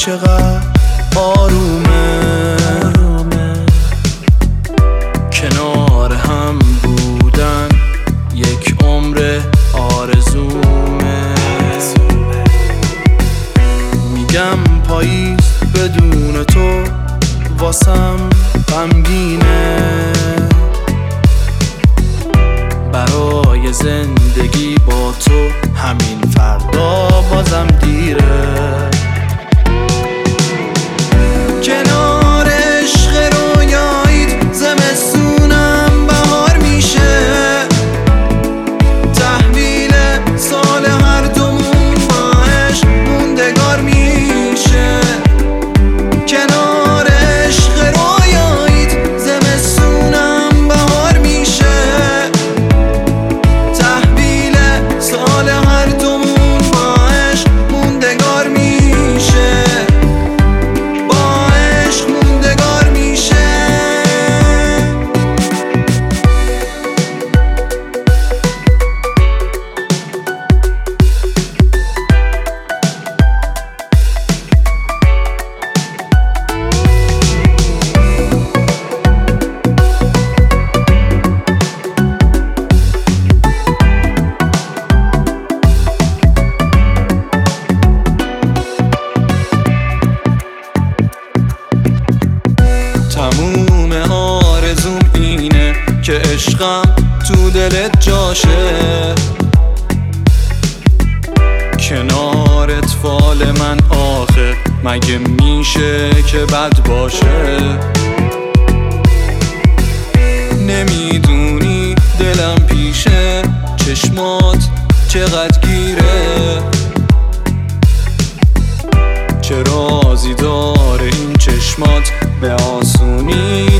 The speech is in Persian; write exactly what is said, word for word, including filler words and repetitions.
چقدر آرومه، کنار هم بودن یک عمر آرزومه. میگم پاییز بدون تو واسم غمگینه، برای زندگی با تو همین فردا بازم دیره. کنار عشق رویاییت زمستونم بهار میشه، تحویل سال هر دومون با عشق موندگار میشه. کنار عشق رویاییت زمستونم بهار میشه، تحویل سال هر دومون با عشق موندگار میشه، با عشق موندگار میشه. تموم آرزوم اینه که عشقم تو دلت جاشه، کنار اطفال من آخه مگه میشه که بد باشه. نمیدونی دلم پیشه چشمات چقدر گیره، چه رازی داره این چشمات به آسونی